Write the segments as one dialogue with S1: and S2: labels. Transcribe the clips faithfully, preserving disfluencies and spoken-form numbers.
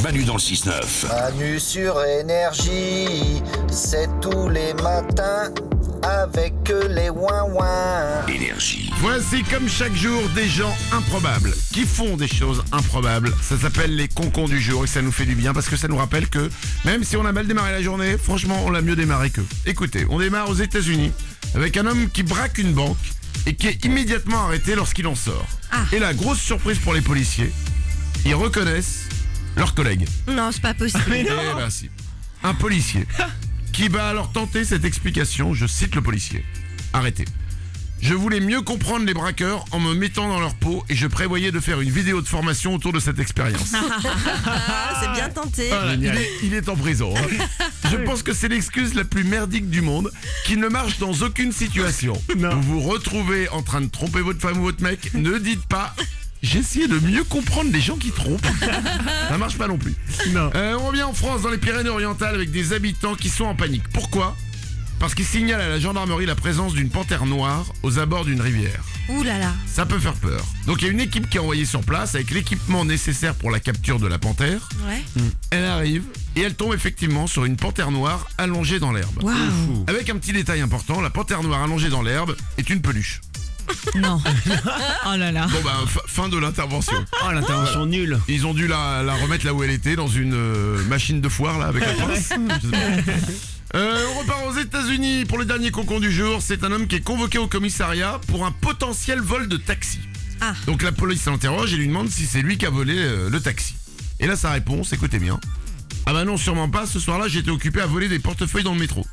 S1: Manu dans le six neuf.
S2: Manu sur énergie, c'est tous les matins avec les ouin-ouin.
S1: Énergie.
S3: Voici comme chaque jour des gens improbables qui font des choses improbables. Ça s'appelle les concons du jour et ça nous fait du bien parce que ça nous rappelle que même si on a mal démarré la journée, franchement on l'a mieux démarré qu'eux. Écoutez, on démarre aux États-Unis avec un homme qui braque une banque et qui est immédiatement arrêté lorsqu'il en sort.
S4: Ah.
S3: Et la grosse surprise pour les policiers, ils reconnaissent leurs collègues.
S4: Non, c'est pas possible.
S3: Eh ben si. Un policier qui va alors tenter cette explication, je cite le policier. Arrêtez. Je voulais mieux comprendre les braqueurs en me mettant dans leur peau et je prévoyais de faire une vidéo de formation autour de cette expérience.
S4: Ah, c'est bien tenté.
S3: Voilà, il, est, il est en prison. Hein. Je pense que c'est l'excuse la plus merdique du monde qui ne marche dans aucune situation.
S5: Non.
S3: Vous vous retrouvez en train de tromper votre femme ou votre mec, ne dites pas « J'ai essayé de mieux comprendre les gens qui trompent ». Ça marche pas non plus.
S5: Non.
S3: Euh, on revient en France, dans les Pyrénées-Orientales, avec des habitants qui sont en panique. Pourquoi ? Parce qu'ils signalent à la gendarmerie la présence d'une panthère noire aux abords d'une rivière.
S4: Ouh là là.
S3: Ça peut faire peur. Donc il y a une équipe qui est envoyée sur place avec l'équipement nécessaire pour la capture de la panthère.
S4: Ouais.
S3: Elle arrive et elle tombe effectivement sur une panthère noire allongée dans l'herbe.
S4: Waouh.
S3: Avec un petit détail important, la panthère noire allongée dans l'herbe est une peluche.
S4: Non. Oh là là.
S3: Bon bah f- fin de l'intervention.
S5: Oh, l'intervention nulle.
S3: Ils ont dû la, la remettre là où elle était, dans une euh, machine de foire là avec la pince. Je sais pas. Euh, on repart aux États-Unis pour le dernier concon du jour. C'est un homme qui est convoqué au commissariat pour un potentiel vol de taxi.
S4: Ah.
S3: Donc la police l'interroge et lui demande si c'est lui qui a volé euh, le taxi. Et là sa réponse, écoutez bien. Ah bah non, sûrement pas, ce soir-là j'étais occupé à voler des portefeuilles dans le métro.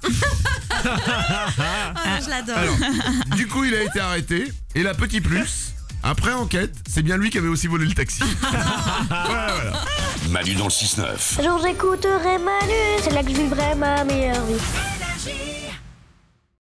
S4: Ah non, je l'adore.
S3: Alors, du coup il a été arrêté. Et la petite plus, après enquête, c'est bien lui qui avait aussi volé le taxi. Voilà, voilà.
S1: Manu dans le six neuf.
S6: Un jour j'écouterai Manu, c'est là que je vivrai ma meilleure vie.